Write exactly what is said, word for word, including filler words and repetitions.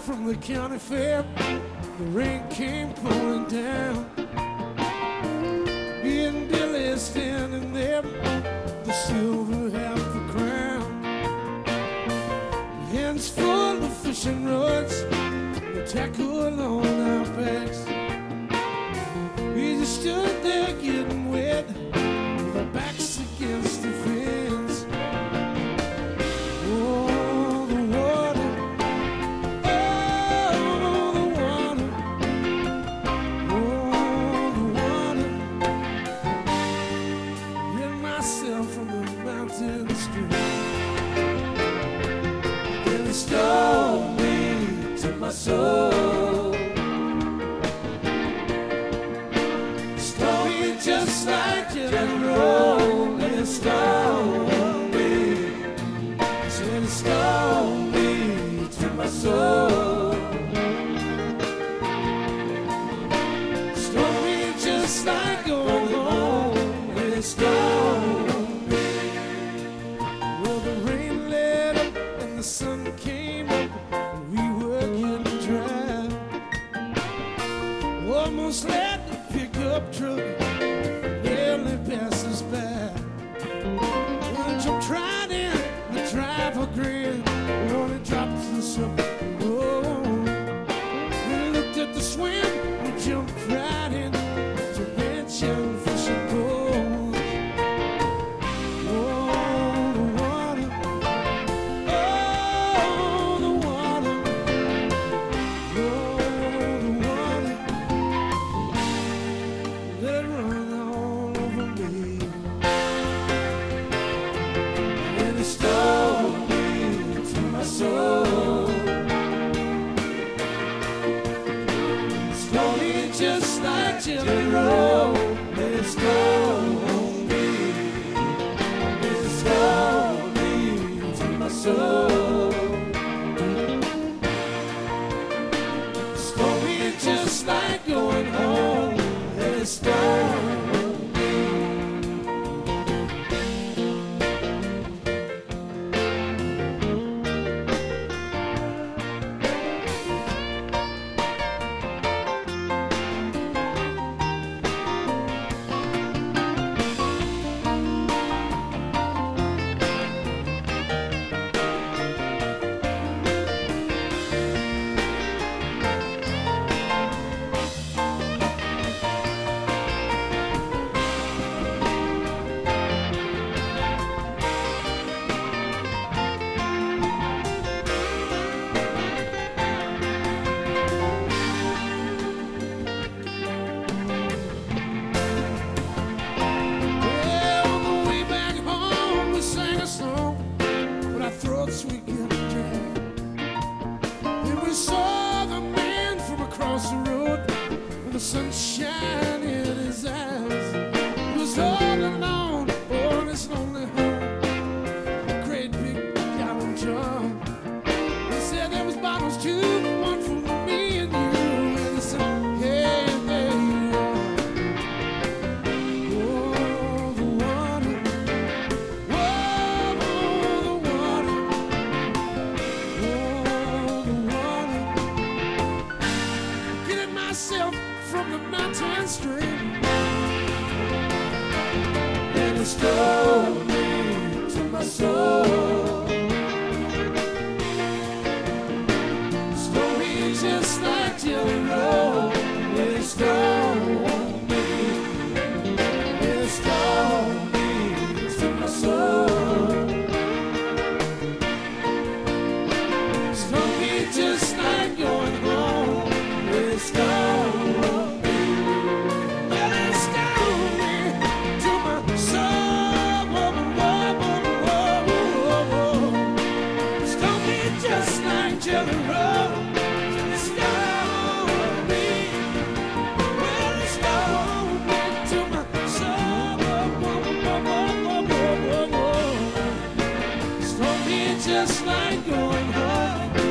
from the county fair, the rain came pouring down. Me and Billy standing there, the silver half a crown. Hands full of fishing rods, the tackle on our backs. We just stood there getting wet, with our backs against the fence. Oh, the water, oh, the water, oh, the water. Hit myself from the mountain stream, and it stole me to my soul. Just like jelly roll, it stole me. Said it stole me to my soul. Stole me just like going home. It stole me. Well, the rain let up and the sun came up, and we were getting dry. Almost let the pickup truck passes by. When I jumped right in, the driver grinned. When it dropped to the surface, oh, when I looked at the swim, we jumped right in to ranch and fishing poles. Oh, the water, oh, the water, oh, the water. Let it run all over me. And it stole me to my soul. Stole me just like jelly roll. It stole me. It stole me to my soul. Stole me just like going home. It stole we get dry. And we saw the man from across the road with the sunshine in his eyes. He was all alone on his lonely home, a great big gallon jar. He said there was bottles too, one for me and you. And he said, hey, there you are. Oh, the water, oh, the water. From the mountain stream, and it stole me to my soul. Stole me just like jelly roll. It stole me. It stole me to my soul. Stole me just like going home. It stole. Jelly roll, it stole me. Well, it stole me to my soul. Stole me just like going home.